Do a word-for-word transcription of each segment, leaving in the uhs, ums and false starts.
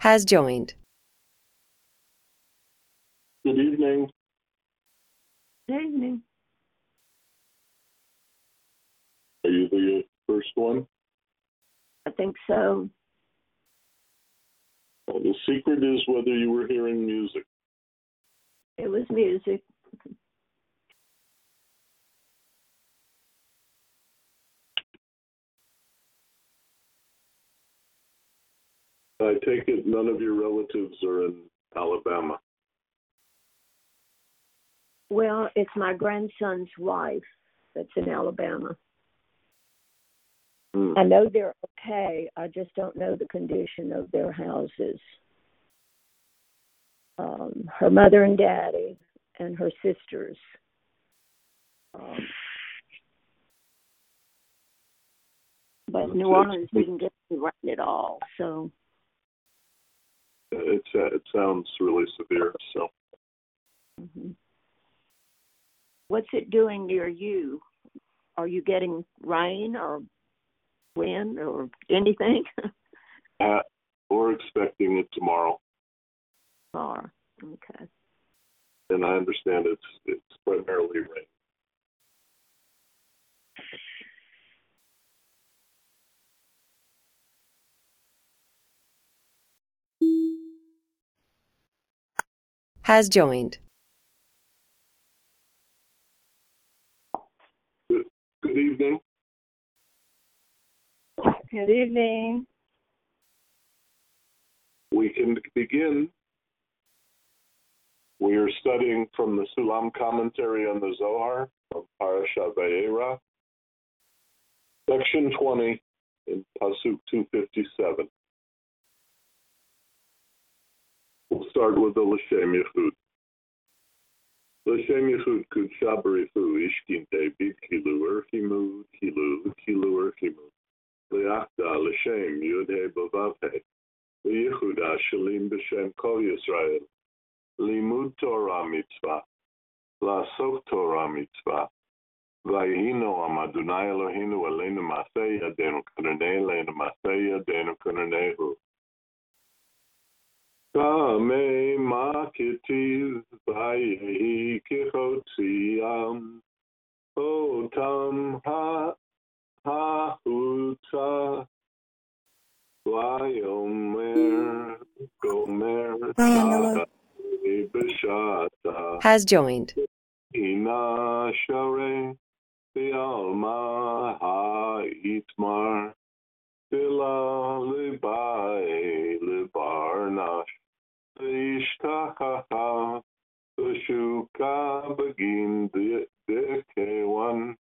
has joined. Good evening. Good evening. Are you the first one? I think so. Well, the secret is whether you were hearing music. It was music. I take it none of your relatives are in Alabama. Well, it's my grandson's wife that's in Alabama. Hmm. I know they're okay. I just don't know the condition of their houses. Um, her mother and daddy and her sisters. Um, but New Orleans didn't get to run it all, so. It's, uh, it sounds really severe, so. Mm-hmm. What's it doing near you? Are you getting rain or wind or anything? uh, we're expecting it tomorrow. Or, okay. And I understand it's it's primarily rain. Has joined. Good, good evening. Good evening. We can begin. We are studying from the Sulam commentary on the Zohar of Parashat Vayera, section twenty in Pasuk two fifty-seven. We'll start with the L'Shem Yichud. L'Shem Yichud Kudsha B'Rifu Ishkinte Bit Kilu Erchimu Kilu Kilu Erchimu Liachda L'Shem Yudhe Bavavhe V'Yichuda Shalim B'Shem Kol Yisrael Limud Torah Mitzvah La'asok Torah Mitzvah Vayihino Am Adonai Eloheinu Aleinu Masei Yadenu Kananei Aleinu Masei Yadenu Kananehu Kame Makitiv Vayehi Kichotziam Otam Ha Ha'utza Vayomer Gomer Tahai B'Shata Has joined. Ina Sharei V'Alma Ha'itmar V'la Libai Libarnash V'ishtachacha V'shuka Begin Dekewan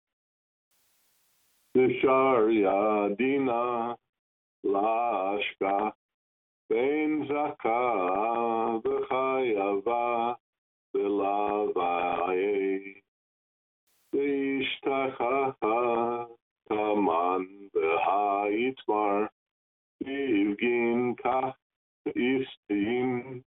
V'shar Yadina Lashka Ben Zaka V'chayava V'lavaye V'ishtachacha Taman V'ha'itmar V'ivgin Kach Istim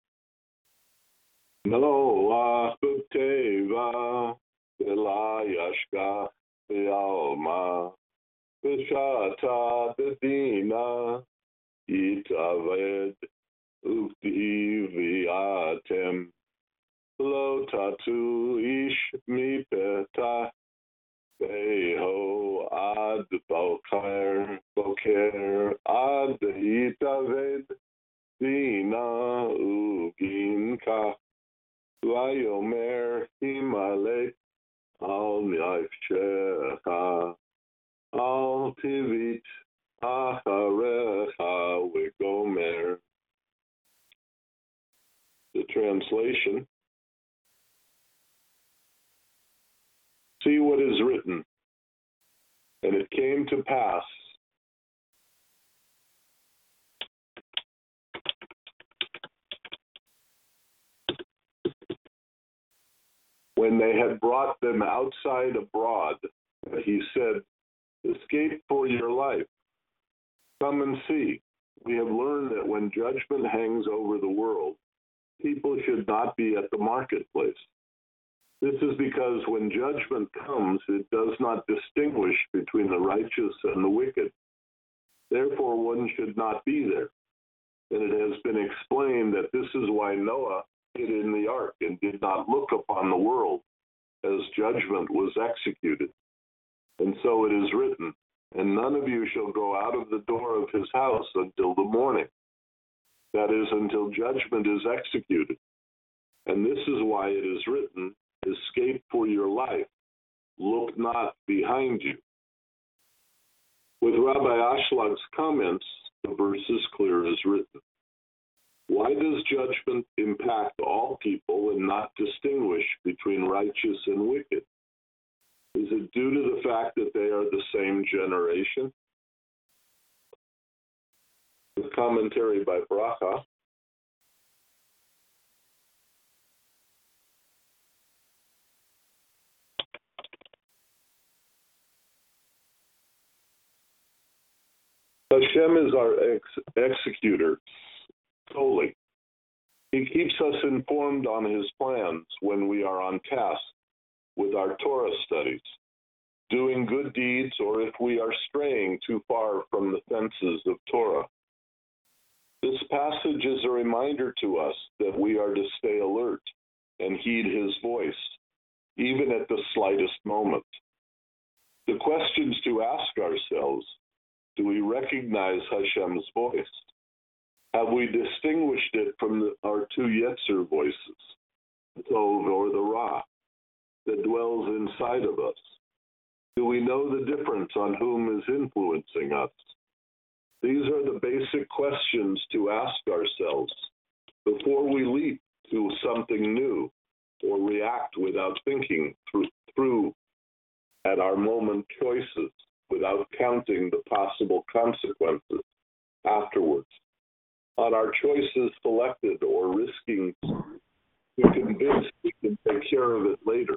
Noach B'teva V'la Yashka V'alma V'shata B'dina Yitaved Ukti V'yatem Lo Tatu Ish Mipetah Beho Ad Boker Boker Ad Yitaved Dina Ugin Kach Vayomer Himalek Al Yavshecha Al Tivit Acharecha V'gomer. The translation. See what is written. And it came to pass when they had brought them outside abroad, he said, escape for your life. Come and see. We have learned that when judgment hangs over the world, people should not be at the marketplace. This is because when judgment comes, it does not distinguish between the righteous and the wicked. Therefore, one should not be there. And it has been explained that this is why Noah hid in the ark and did not look upon the world as judgment was executed. And so it is written, and none of you shall go out of the door of his house until the morning. That is, until judgment is executed. And this is why it is written, escape for your life, look not behind you. With Rabbi Ashлаг's comments, the verse is clear as written. Why does judgment impact all people and not distinguish between righteous and wicked? Is it due to the fact that they are the same generation? The commentary by Bracha. Hashem is our ex- executor solely. He keeps us informed on his plans when we are on task with our Torah studies, doing good deeds, or if we are straying too far from the fences of Torah. This passage is a reminder to us that we are to stay alert and heed his voice, even at the slightest moment. The questions to ask ourselves: do we recognize Hashem's voice? Have we distinguished it from the, our two Yetzer voices, the Tov or the Ra, that dwells inside of us? Do we know the difference on whom is influencing us? These are the basic questions to ask ourselves before we leap to something new or react without thinking through, through at our moment choices, without counting the possible consequences afterwards on our choices selected or risking to convince we can take care of it later.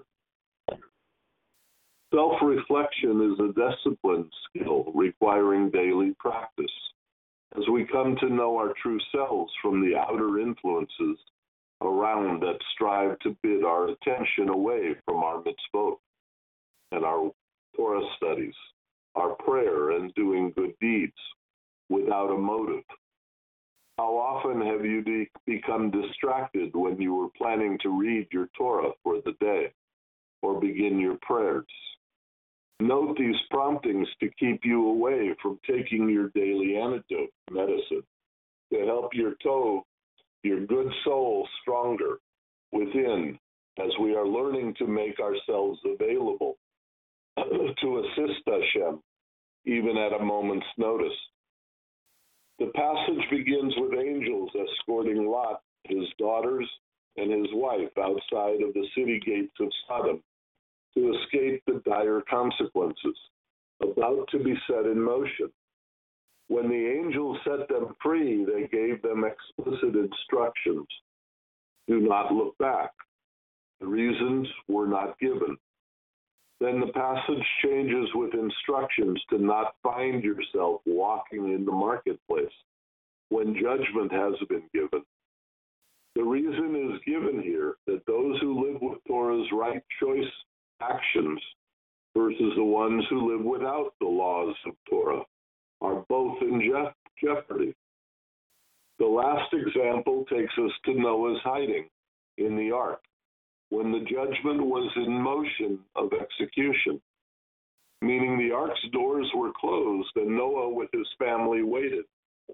Self-reflection is a disciplined skill requiring daily practice as we come to know our true selves from the outer influences around that strive to bid our attention away from our mitzvot and our Torah studies, our prayer and doing good deeds without a motive. How often have you de- become distracted when you were planning to read your Torah for the day or begin your prayers? Note these promptings to keep you away from taking your daily antidote medicine to help your Tov, your good soul, stronger within as we are learning to make ourselves available to assist Hashem even at a moment's notice. The passage begins with angels escorting Lot, his daughters, and his wife outside of the city gates of Sodom to escape the dire consequences about to be set in motion. When the angels set them free, they gave them explicit instructions. Do not look back. The reasons were not given. Then the passage changes with instructions to not find yourself walking in the marketplace when judgment has been given. The reason is given here that those who live with Torah's right choice actions versus the ones who live without the laws of Torah are both in je- jeopardy. The last example takes us to Noah's hiding in the ark when the judgment was in motion of execution, meaning the ark's doors were closed and Noah with his family waited.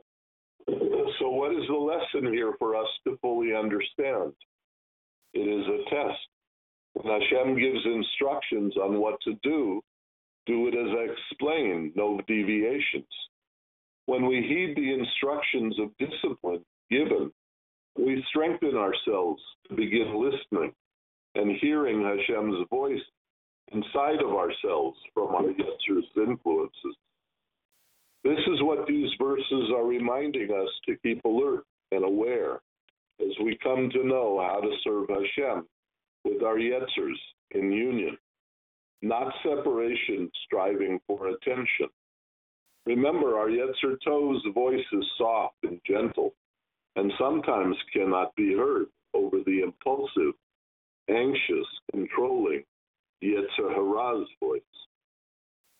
So what is the lesson here for us to fully understand? It is a test. When Hashem gives instructions on what to do, do it as I explained, no deviations. When we heed the instructions of discipline given, we strengthen ourselves to begin listening and hearing Hashem's voice inside of ourselves from our Yetzir's influences. This is what these verses are reminding us to keep alert and aware as we come to know how to serve Hashem with our Yetzir's in union, not separation striving for attention. Remember, our Yetzer Tov's voice is soft and gentle and sometimes cannot be heard over the impulsive, anxious, controlling Yetzer Hara's voice.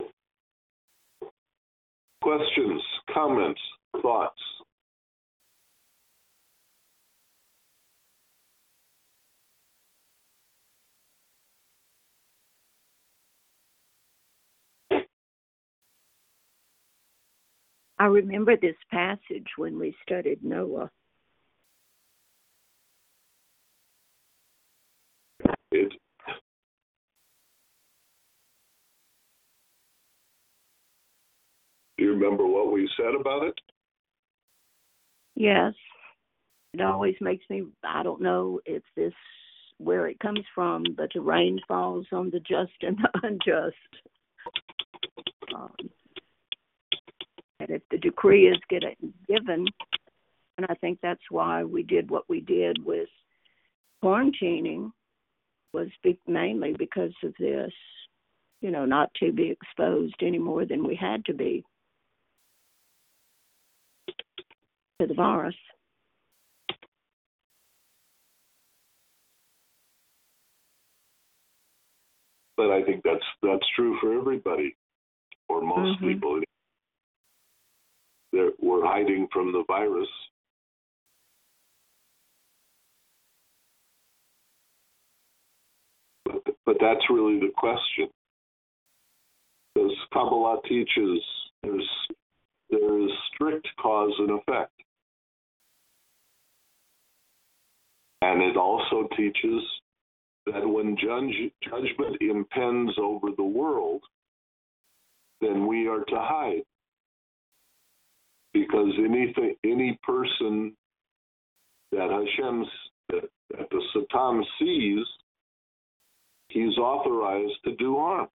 Questions, comments, thoughts? I remember this passage when we studied Noah. It, do you remember what we said about it? Yes. It always makes me, I don't know if this, where it comes from, but the rain falls on the just and the unjust. Um, and if the decree is get given, and I think that's why we did what we did with quarantining, was be, mainly because of this, you know, not to be exposed any more than we had to be to the virus. But I think that's that's true for everybody, or most Mm-hmm. people. They're, we're hiding from the virus. But, but that's really the question. Because Kabbalah teaches there's, there is strict cause and effect. And it also teaches that when judge, judgment impends over the world, then we are to hide. Because anything, any person that Hashem, that, that the Satan sees, he's authorized to do harm.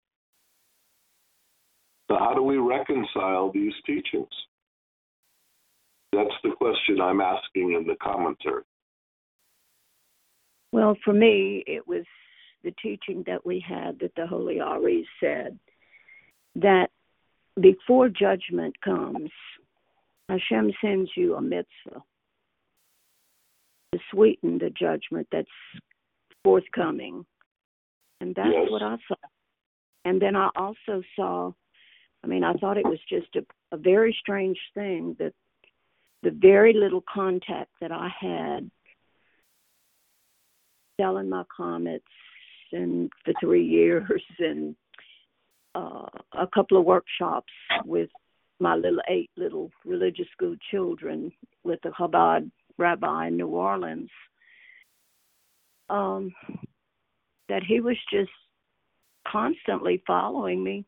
So how do we reconcile these teachings? That's the question I'm asking in the commentary. Well, for me, it was the teaching that we had that the Holy Ari said that before judgment comes, Hashem sends you a mitzvah to sweeten the judgment that's forthcoming. And that's Yes. what I saw. And then I also saw, I mean, I thought it was just a, a very strange thing that the very little contact that I had selling my comets and for three years and uh, a couple of workshops with my little eight little religious school children with the Chabad rabbi in New Orleans, um, that he was just constantly following me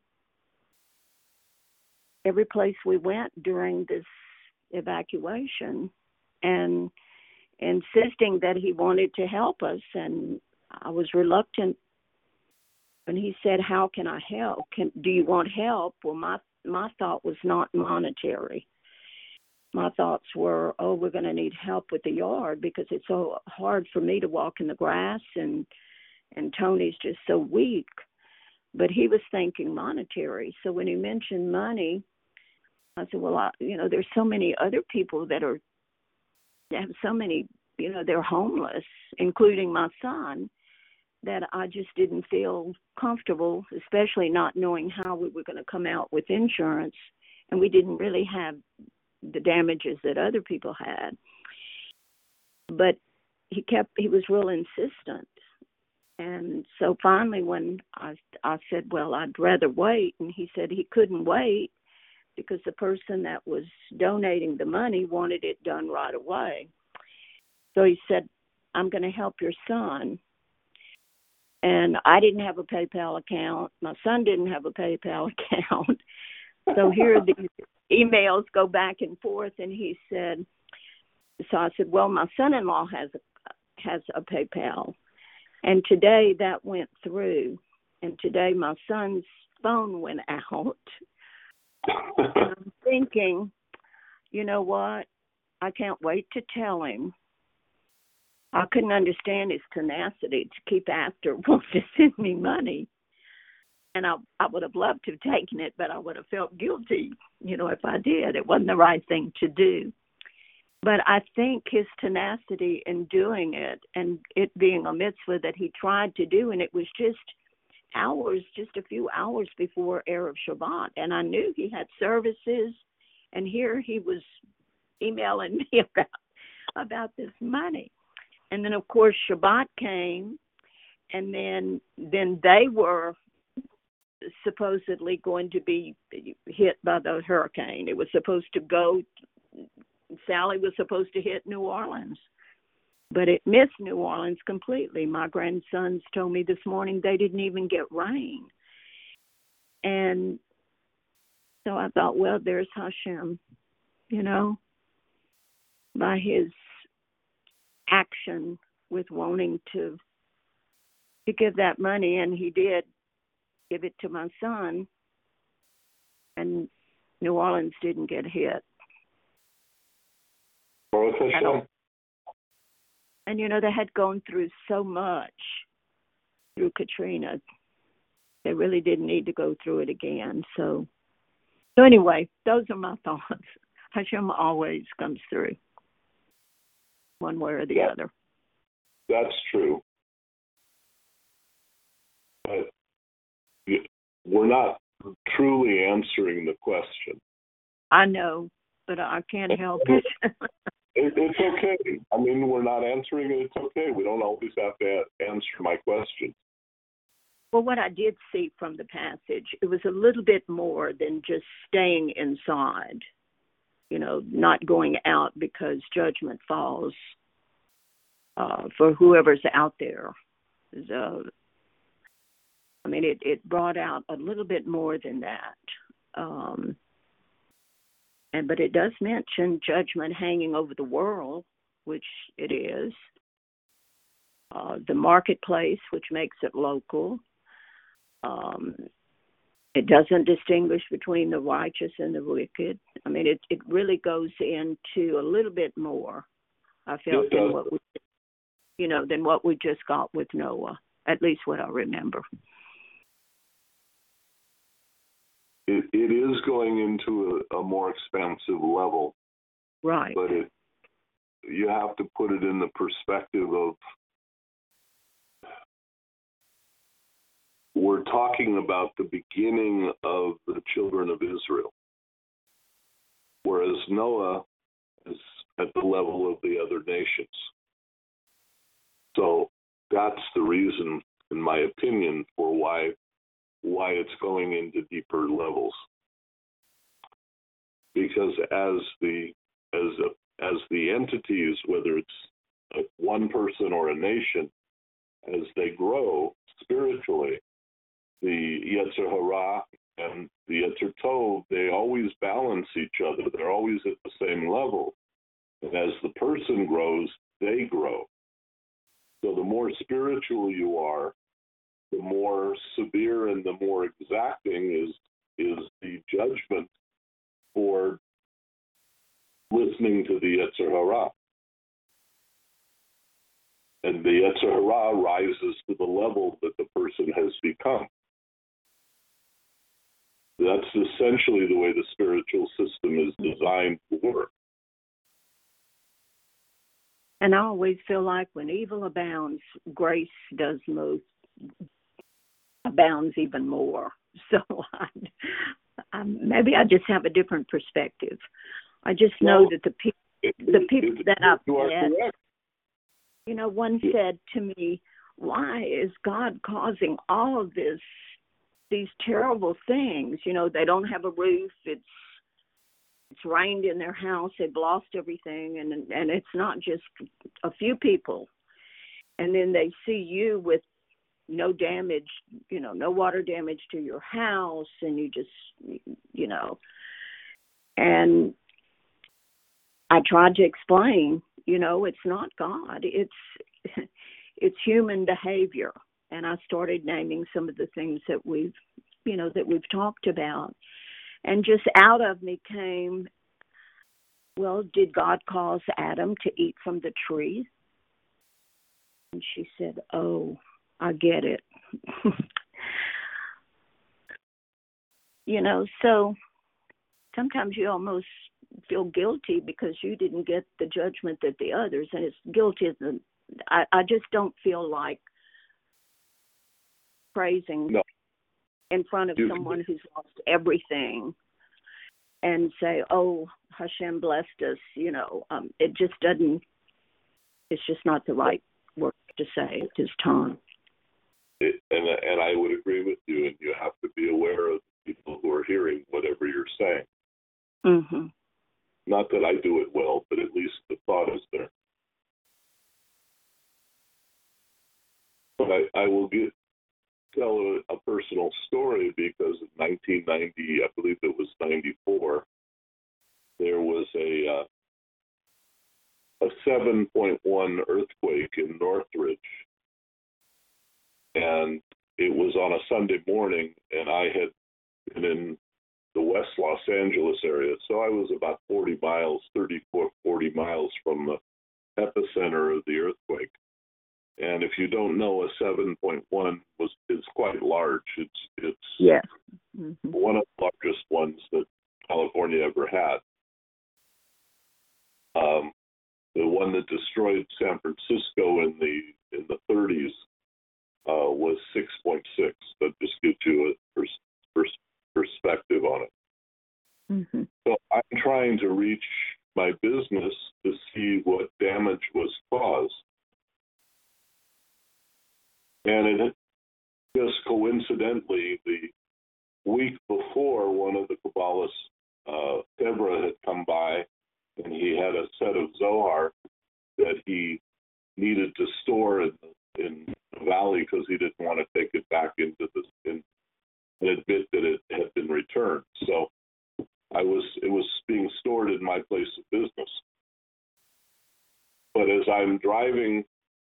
every place we went during this evacuation and insisting that he wanted to help us. And I was reluctant when he said, how can I help? Can, do you want help? Well, my, my thought was not monetary. My thoughts were, oh, we're going to need help with the yard because it's so hard for me to walk in the grass and, and Tony's just so weak. But he was thinking monetary. So when he mentioned money, I said, well, I, you know, there's so many other people that are, that have so many, you know, they're homeless, including my son, that I just didn't feel comfortable, especially not knowing how we were going to come out with insurance. And we didn't really have the damages that other people had. But he kept, he was real insistent. And so finally when I, I said, well, I'd rather wait. And he said he couldn't wait because the person that was donating the money wanted it done right away. So he said, I'm going to help your son. And I didn't have a PayPal account. My son didn't have a PayPal account. So here these emails go back and forth. And he said, so I said, well, my son-in-law has a, has a PayPal. And today that went through. And today my son's phone went out. And I'm thinking, you know what? I can't wait to tell him. I couldn't understand his tenacity to keep after wanting to send me money. And I, I would have loved to have taken it, but I would have felt guilty, you know, if I did. It wasn't the right thing to do. But I think his tenacity in doing it and it being a mitzvah that he tried to do, and it was just hours, just a few hours before Erev Shabbat. And I knew he had services, and here he was emailing me about, about this money. And then, of course, Shabbat came, and then then they were supposedly going to be hit by the hurricane. It was supposed to go, Sally was supposed to hit New Orleans, but it missed New Orleans completely. My grandsons told me this morning they didn't even get rain. And so I thought, well, there's Hashem, you know, by his action with wanting to to give that money, and he did give it to my son, and New Orleans didn't get hit. And, and you know, they had gone through so much through Katrina. They really didn't need to go through it again. So, so anyway, those are my thoughts. Hashem always comes through, one way or the that, other. That's true. But we're not truly answering the question. I know, but I can't help it. it. It's okay. I mean, we're not answering it. It's okay. We don't always have to answer my question. Well, what I did see from the passage, it was a little bit more than just staying inside, you know, not going out because judgment falls uh, for whoever's out there. So, I mean, it, it brought out a little bit more than that. Um, and but it does mention judgment hanging over the world, which it is. Uh, the marketplace, which makes it local. Um, it doesn't distinguish between the righteous and the wicked. I mean, it, it really goes into a little bit more, I felt, than what we, you know, than what we just got with Noah, at least what I remember. It, it is going into a, a more expansive level. Right. But it, you have to put it in the perspective of, we're talking about the beginning of the children of Israel, whereas Noah is at the level of the other nations. So that's the reason, in my opinion, for why why it's going into deeper levels. Because as the as a, as the entities, whether it's a, one person or a nation, as they grow spiritually, the Yetzer Hara and the Yetzer Tov, they always balance each other. They're always at the same level. And as the person grows, they grow. So the more spiritual you are, the more severe and the more exacting is is the judgment for listening to the Yetzer Hara. And the Yetzer Hara rises to the level that the person has become. That's essentially the way the spiritual system is designed to work. And I always feel like when evil abounds, grace does most, abounds even more. So I, I, maybe I just have a different perspective. I just know well, that the, pe- the people it, it, that I've met, you know, one yeah. said to me, why is God causing all of this, these terrible things? You know, they don't have a roof. It's it's rained in their house. They've lost everything. And, and it's not just a few people. And then they see you with no damage, you know, no water damage to your house. And you just, you know, and I tried to explain, you know, it's not God. It's it's human behavior. And I started naming some of the things that we've, you know, that we've talked about. And just out of me came, well, did God cause Adam to eat from the tree? And she said, oh, I get it. You know, so sometimes you almost feel guilty because you didn't get the judgment that the others, and it's guilty. I, I just don't feel like praising no. in front of someone who's lost everything and say, oh, Hashem blessed us. You know, um, it just doesn't, it's just not the right word to say at this time. it, and and I would agree with you. And you have to be aware of people who are hearing whatever you're saying. Mm-hmm. Not that I do it well, but at least the thought is there. But I, I will get, tell a, a personal story because in nineteen ninety, I believe it was ninety-four, there was a uh, a seven point one earthquake in Northridge, and it was on a Sunday morning, and I had been in the West Los Angeles area, so I was about forty miles, thirty-four, forty miles from the epicenter of the earthquake. And if you don't know, a seven point one was is quite large. It's it's Yes. Mm-hmm. one of the largest ones that California ever had. Um, the one that destroyed San Francisco in the in the thirties uh, was six point six. That just gives you a pers- pers- perspective on it. Mm-hmm. So I'm trying to reach my business to see what damage was caused. And it just coincidentally, the week before, one of the Kabbalists, uh, Tevra, had come by, and he had a set of Zohar that he needed to store in, in the valley because he didn't want to take it back into the in, and admit that it had been returned. So I was it was being stored in my place of business. But as I'm driving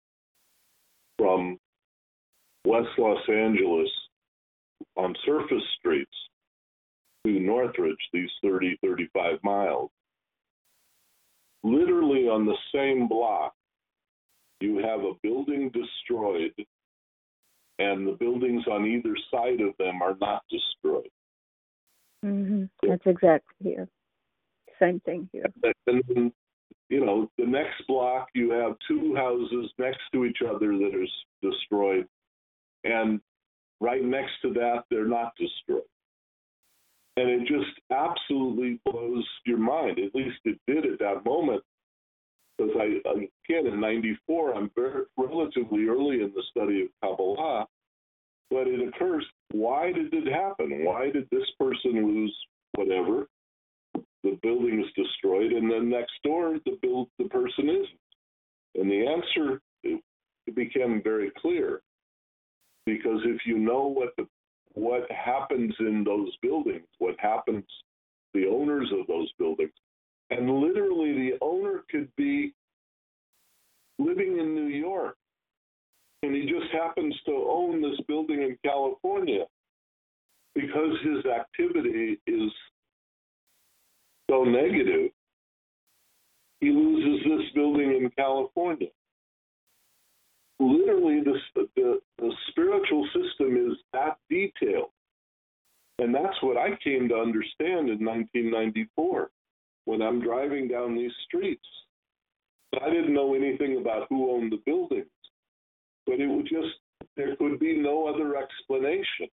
from West Los Angeles on surface streets to Northridge, these thirty, thirty-five miles, literally on the same block, you have a building destroyed, and the buildings on either side of them are not destroyed. Mm-hmm. That's exactly here. Same thing here. And then, you know, the next block, you have two houses next to each other that are destroyed, and right next to that, they're not destroyed. And it just absolutely blows your mind. At least it did at that moment. Because I, again, in ninety-four, I'm very relatively early in the study of Kabbalah, but it occurs, why did it happen? Why did this person lose whatever? The building is destroyed, and then next door, the build, the person isn't. And the answer, it, it became very clear. Because if you know what the what happens in those buildings, what happens to the owners of those buildings, and literally the owner could be living in New York, and he just happens to own this building in California because his activity is so negative, he loses this building in California. Literally, the, the, the spiritual system is that detailed. And that's what I came to understand in nineteen ninety-four when I'm driving down these streets. I didn't know anything about who owned the buildings, but it would just, there could be no other explanation.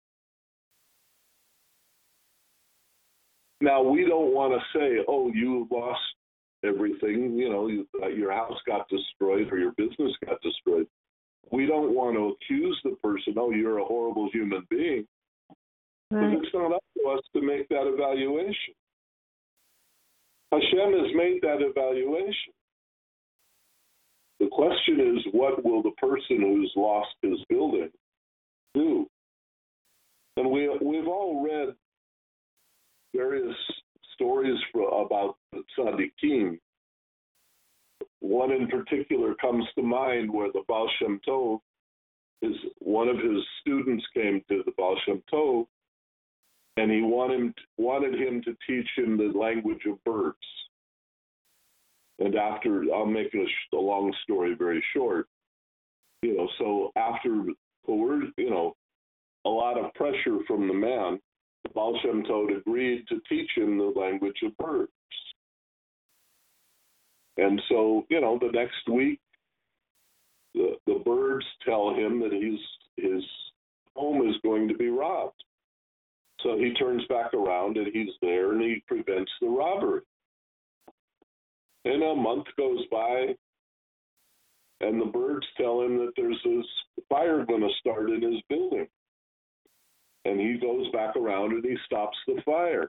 Now, we don't want to say, oh, you lost everything, you know, you, uh, your house got destroyed or your business got destroyed. We don't want to accuse the person, oh, you're a horrible human being. Right. Because it's not up to us to make that evaluation. Hashem has made that evaluation. The question is, what will the person who's lost his building do? And we, we've all read various stories for, about the tzaddikim. One in particular comes to mind where the Baal Shem Tov, is, one of his students came to the Baal Shem Tov, and he wanted him, wanted him to teach him the language of birds. And after, I'll make a, a long story very short, you know, so after, you know, a lot of pressure from the man, the Baal Shem Tov agreed to teach him the language of birds. And so, you know, the next week, the, the birds tell him that he's, his home is going to be robbed. So he turns back around and he's there and he prevents the robbery. And a month goes by and the birds tell him that there's this fire going to start in his building. And he goes back around and he stops the fire.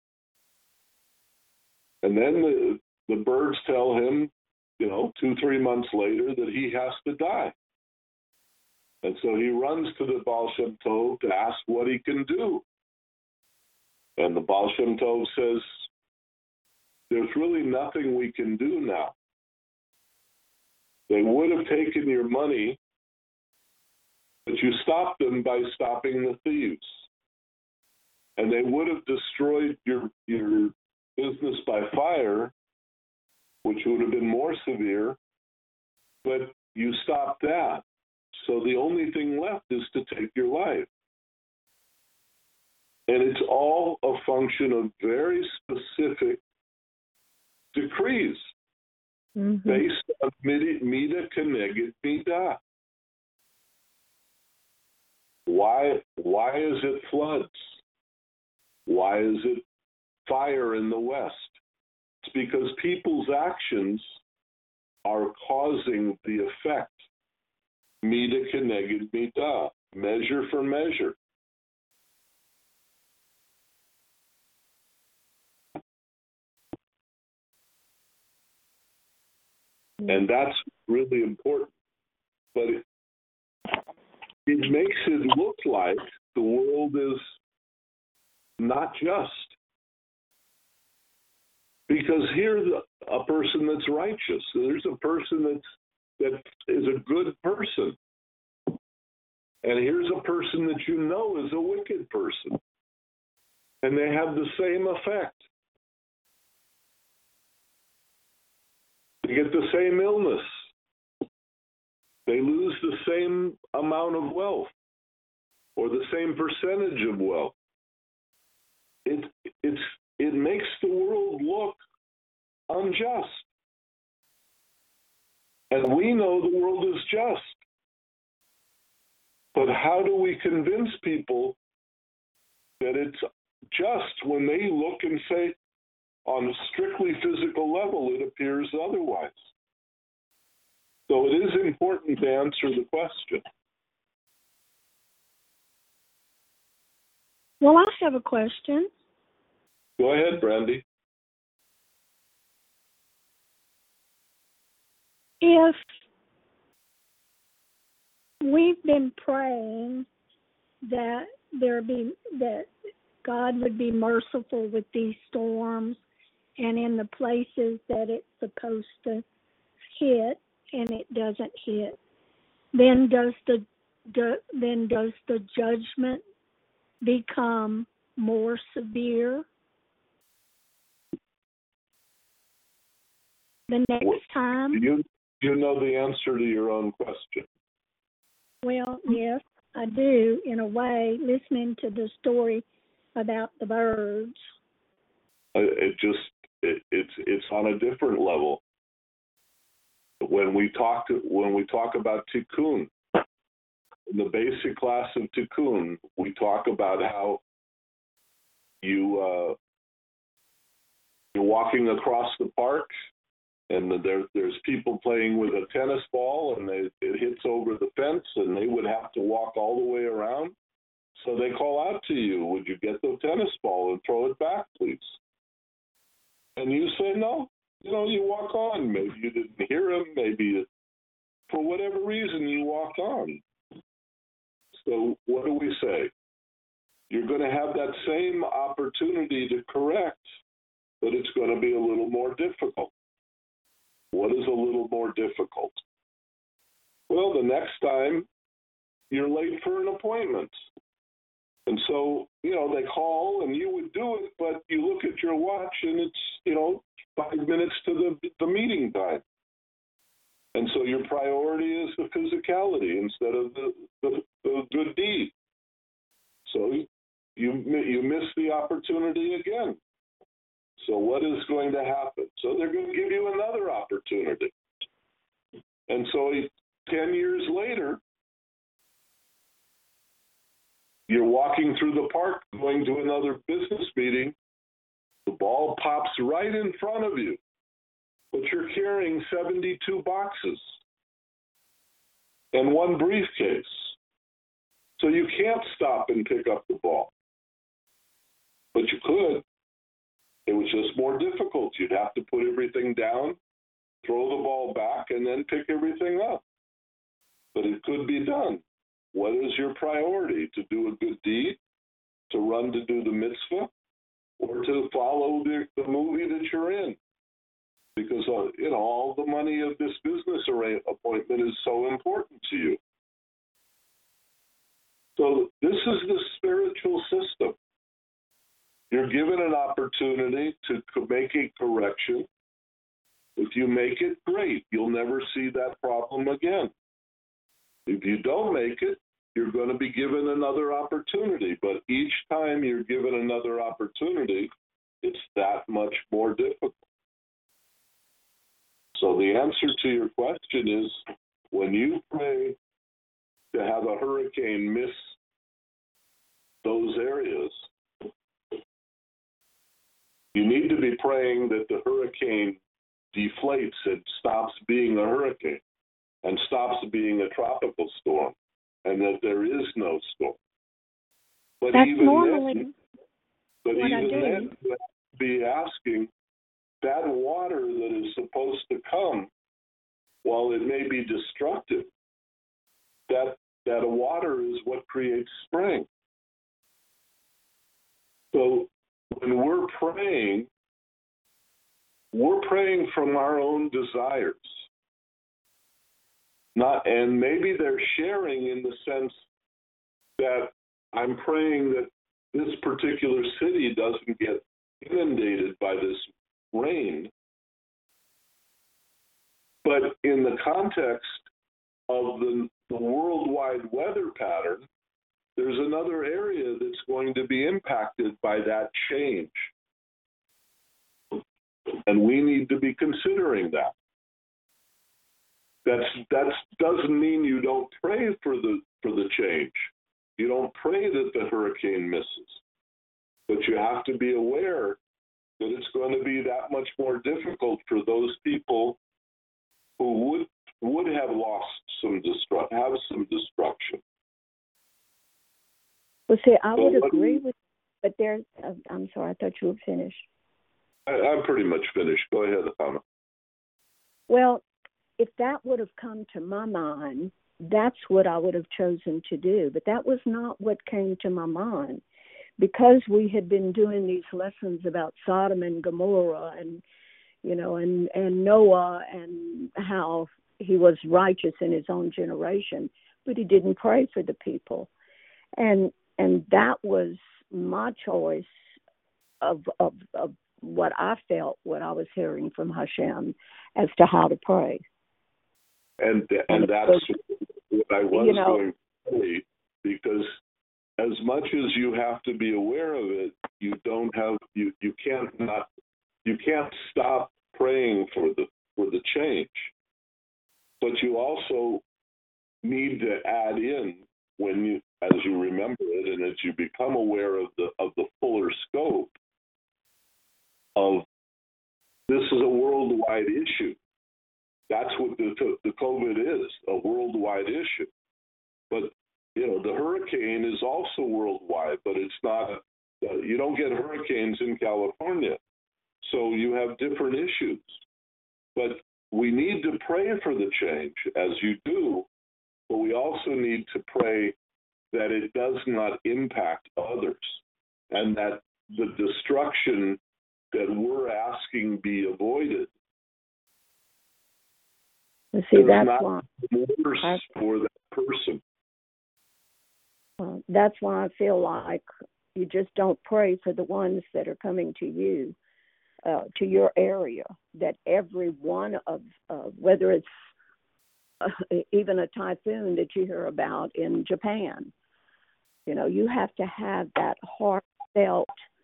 And then the, the birds tell him, you know, two, three months later that he has to die. And so he runs to the Baal Shem Tov to ask what he can do. And the Baal Shem Tov says, there's really nothing we can do now. They would have taken your money, but you stopped them by stopping the thieves. And they would have destroyed your, your business by fire, which would have been more severe, but you stopped that. So the only thing left is to take your life. And it's all a function of very specific decrees mm-hmm. based on mida keneged mida. Why, why is it floods? Why is it fire in the West? It's because people's actions are causing the effect. Mida keneged mida, measure for measure. And that's really important. But it, it makes it look like the world is not just. Because here's a, a person that's righteous. There's a person that's, that is a good person. And here's a person that you know is a wicked person. And they have the same effect. They get the same illness. They lose the same amount of wealth or the same percentage of wealth. It, it's, it makes the world look unjust. And we know the world is just. But how do we convince people that it's just when they look and say, on a strictly physical level, it appears otherwise? So it is important to answer the question. Well, I have a question. Go ahead, Brandy. If we've been praying that there be that God would be merciful with these storms and in the places that it's supposed to hit and it doesn't hit, then does the, the then does the judgment become more severe the next well, time? You you know the answer to your own question. Well, yes, I do, in a way, listening to the story about the birds. It just, it, it's it's on a different level. When we talk, when we talk about tikkun, in the basic class of tikkun, we talk about how you, uh, you're walking across the park, and there, there's people playing with a tennis ball, and they, it hits over the fence, and they would have to walk all the way around. So they call out to you, would you get the tennis ball and throw it back, please? And you say, no. You know, you walk on. Maybe you didn't hear him. Maybe for whatever reason you walked on. So what do we say? You're going to have that same opportunity to correct, but it's going to be a little more difficult. What is a little more difficult? Well, the next time you're late for an appointment. And so, you know, they call and you would do it, but you look at your watch and it's, you know, five minutes to the, the meeting time. And so your priority is the physicality instead of the, the, the good deed. So you, you miss the opportunity again. So what is going to happen? So they're going to give you another opportunity. And so ten years later, you're walking through the park, going to another business meeting. The ball pops right in front of you, but you're carrying seventy-two boxes. and one briefcase. So you can't stop and pick up the ball. But you could. It was just more difficult. You'd have to put everything down, throw the ball back, and then pick everything up. But it could be done. What is your priority? To do a good deed? To run to do the mitzvah? Or to follow the, the movie that you're in? Because, uh, you know, all the money of this business appointment is so important to you. So this is the spiritual system. You're given an opportunity to make a correction. If you make it, great. You'll never see that problem again. If you don't make it, you're going to be given another opportunity. But each time you're given another opportunity, it's that much more difficult. So the answer to your question is, when you pray to have a hurricane miss those areas, you need to be praying that the hurricane deflates and stops being a hurricane and stops being a tropical storm, and that there is no storm. But That's even normally then, but what I even do. then, you have to be asking, that water that is supposed to come, while it may be destructive, that that water is what creates spring. So when we're praying, we're praying from our own desires. Not, and maybe they're sharing in the sense that I'm praying that this particular city doesn't get inundated by this rain. But in the context of the, the worldwide weather pattern, there's another area that's going to be impacted by that change. And we need to be considering that. That's that doesn't mean you don't pray for the for the change. You don't pray that the hurricane misses. But you have to be aware that it's going to be that much more difficult for those people who would would have lost some destruct have some destruction. Well, see, I So would what- agree with, but there's. Uh, I'm sorry, I thought you were finished. I, I'm pretty much finished. Go ahead, Anna. Well, if that would have come to my mind, that's what I would have chosen to do. But that was not what came to my mind, because we had been doing these lessons about Sodom and Gomorrah, and you know, and and Noah, and how he was righteous in his own generation, but he didn't pray for the people, and and that was my choice of of, of what I felt, what I was hearing from Hashem as to how to pray. And and that's what I was You know, going to say, because as much as you have to be aware of it, you don't have you, you can't not you can't stop praying for the for the change. But you also need to add in, when you as you remember it and as you become aware of the of the fuller scope of, this is a worldwide issue. That's what the, the COVID is, a worldwide issue. But, you know, the hurricane is also worldwide, but it's not, uh, you don't get hurricanes in California. So you have different issues. But we need to pray for the change, as you do, but we also need to pray that it does not impact others, and that the destruction that we're asking be avoided. You see, Does that's not why worse I, for that person. uh, that's why I feel like you just don't pray for the ones that are coming to you, uh, to your area. That every one of, uh, whether it's uh, even a typhoon that you hear about in Japan, you know, you have to have that heartfelt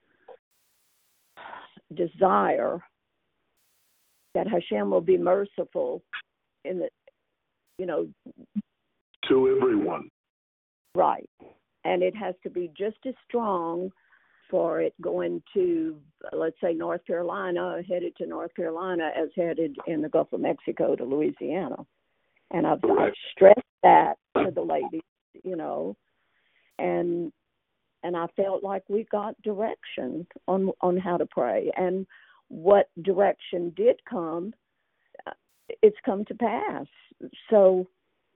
desire that Hashem will be merciful in the, you know, To everyone. right. And it has to be just as strong for it going to, let's say, North Carolina, headed to North Carolina, as headed in the Gulf of Mexico to Louisiana. And I've, I've Correct. stressed that to the ladies, you know, and and I felt like we got direction on on how to pray. And what direction did come, it's come to pass. So,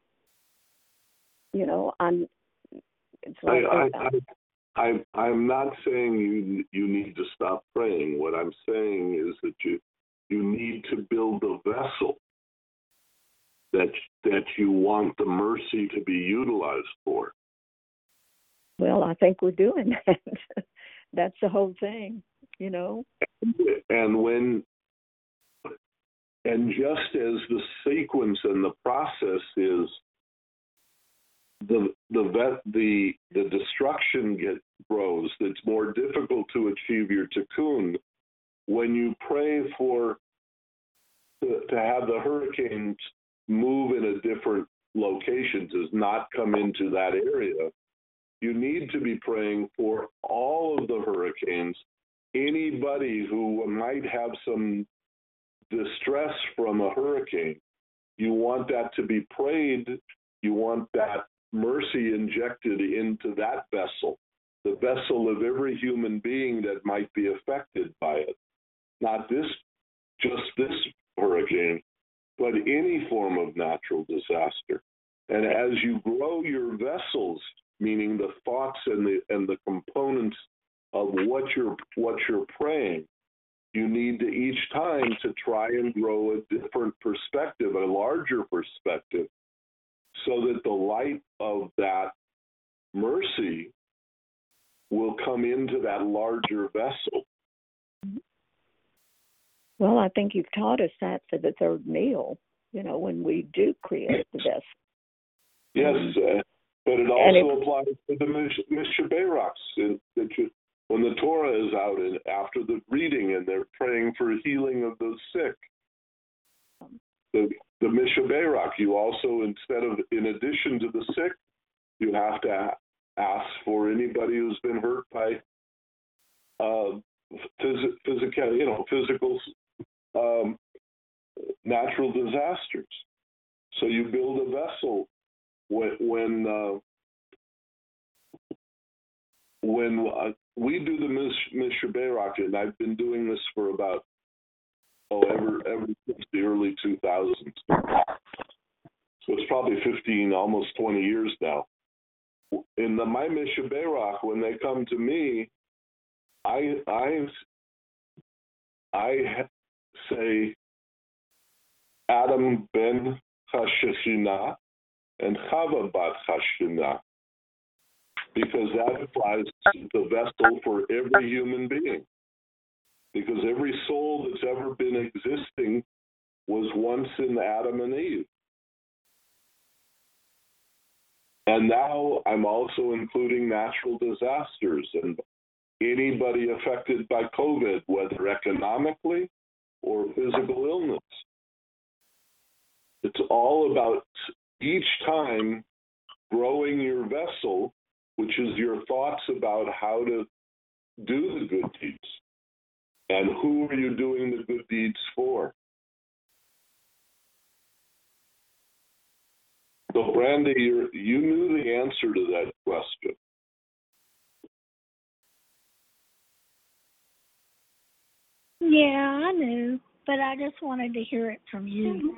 you know, I'm. It's like I, I, I, I, I'm not saying you you need to stop praying. What I'm saying is that you you need to build a vessel that that you want the mercy to be utilized for. Well, I think we're doing that. That's the whole thing, you know. And when and just as the sequence and the process is the the vet, the the destruction get grows, it's more difficult to achieve your tikkun. When you pray for to, to have the hurricanes move in a different location, does not come into that area, you need to be praying for all of the hurricanes. Anybody who might have some distress from a hurricane, you want that to be prayed. You want that mercy injected into that vessel, the vessel of every human being that might be affected by it. Not this, just this hurricane, but any form of natural disaster. And as you grow your vessels, meaning the thoughts and the and the components of what you're what you're praying, you need to each time to try and grow a different perspective, a larger perspective, so that the light of that mercy will come into that larger vessel. Well, I think you've taught us that for the third meal, you know, when we do create the vessel. Yes, uh, but it also it, applies to the Mishaberachs. That you, when the Torah is out and after the reading and they're praying for healing of the sick, the, the Mishaberach, you also, instead of, in addition to the sick, you have to ask for anybody who's been hurt by uh, phys- physical, you know, physical um, natural disasters. So you build a vessel when when uh, when uh, we do the Mishaberach, and I've been doing this for about oh ever ever since the early two thousands. So it's probably fifteen, almost twenty years now. In the my Mishaberach, when they come to me, I I I say Adam ben Chashina and Chava bat Chashina, because that applies to the vessel for every human being. Because every soul that's ever been existing was once in Adam and Eve. And now I'm also including natural disasters and anybody affected by COVID, whether economically or physical illness. It's all about each time growing your vessel, which is your thoughts about how to do the good deeds. And who are you doing the good deeds for? So, Brandy, you're, you knew the answer to that question. Yeah, I knew, but I just wanted to hear it from you.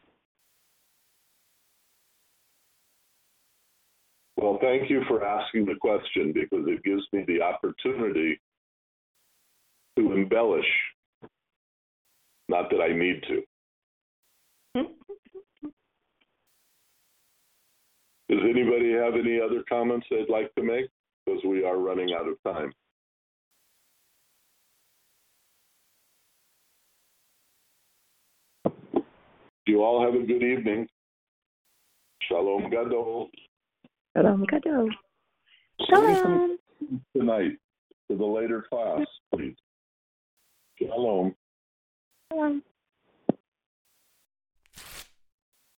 Well, thank you for asking the question, because it gives me the opportunity to embellish. Not that I need to. Does anybody have any other comments they'd like to make? Because we are running out of time. You all have a good evening. Shalom Gadol. Shalom Gadol. Shalom. Tonight to the later class, please. Shalom. Shalom.